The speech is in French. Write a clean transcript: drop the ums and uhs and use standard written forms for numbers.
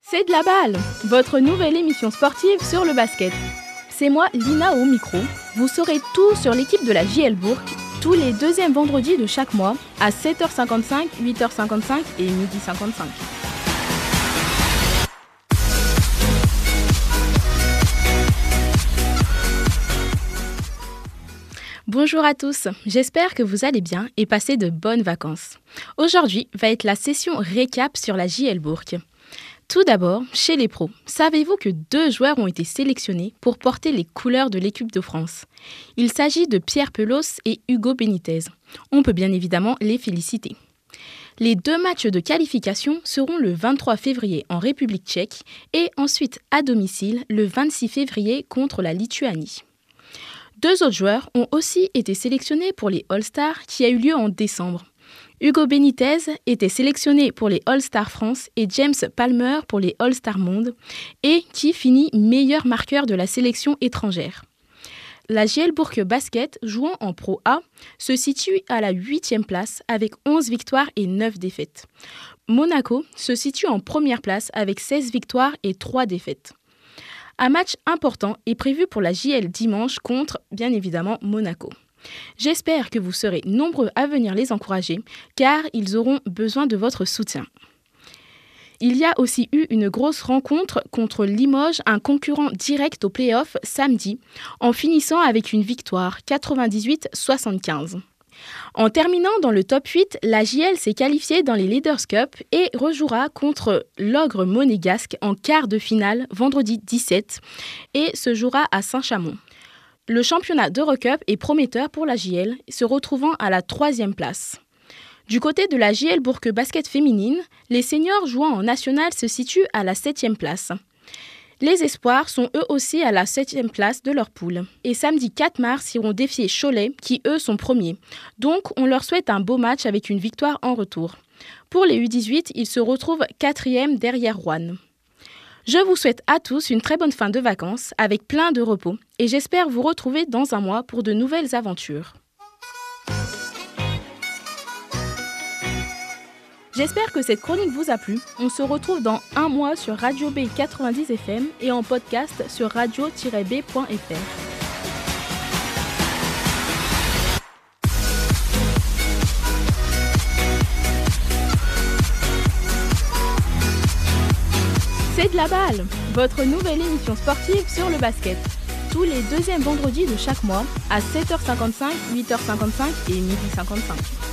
C'est de la balle, votre nouvelle émission sportive sur le basket. C'est moi, Lina, au micro. Vous saurez tout sur l'équipe de la JL Bourg, tous les deuxièmes vendredis de chaque mois, à 7h55, 8h55 et 12h55. Bonjour à tous, j'espère que vous allez bien et passez de bonnes vacances. Aujourd'hui va être la session récap sur la JL Bourg. Tout d'abord, chez les pros, savez-vous que 2 joueurs ont été sélectionnés pour porter les couleurs de l'équipe de France ? Il s'agit de Pierre Pelos et Hugo Benitez. On peut bien évidemment les féliciter. Les 2 matchs de qualification seront le 23 février en République tchèque et ensuite à domicile le 26 février contre la Lituanie. 2 autres joueurs ont aussi été sélectionnés pour les All-Stars qui a eu lieu en décembre. Hugo Benitez était sélectionné pour les All-Stars France et James Palmer pour les All-Stars Monde et qui finit meilleur marqueur de la sélection étrangère. La JL Bourg Basket, jouant en Pro A, se situe à la 8e place avec 11 victoires et 9 défaites. Monaco se situe en première place avec 16 victoires et 3 défaites. Un match important est prévu pour la JL dimanche contre, bien évidemment, Monaco. J'espère que vous serez nombreux à venir les encourager, car ils auront besoin de votre soutien. Il y a aussi eu une grosse rencontre contre Limoges, un concurrent direct aux playoffs samedi, en finissant avec une victoire 98-75. En terminant dans le top 8, la JL s'est qualifiée dans les Leaders Cup et rejouera contre l'Ogre monégasque en quart de finale vendredi 17 et se jouera à Saint-Chamond. Le championnat d'Eurocup est prometteur pour la JL, se retrouvant à la 3e place. Du côté de la JL Bourg Basket féminine, les seniors jouant en national se situent à la 7e place. Les espoirs sont eux aussi à la 7e place de leur poule. Et samedi 4 mars iront défier Cholet, qui eux sont premiers. Donc on leur souhaite un beau match avec une victoire en retour. Pour les U18, ils se retrouvent 4e derrière Roanne. Je vous souhaite à tous une très bonne fin de vacances avec plein de repos et j'espère vous retrouver dans un mois pour de nouvelles aventures. J'espère que cette chronique vous a plu. On se retrouve dans un mois sur Radio B 90 FM et en podcast sur radio-b.fr. C'est de la balle, votre nouvelle émission sportive sur le basket. Tous les deuxièmes vendredis de chaque mois à 7h55, 8h55 et 12h55.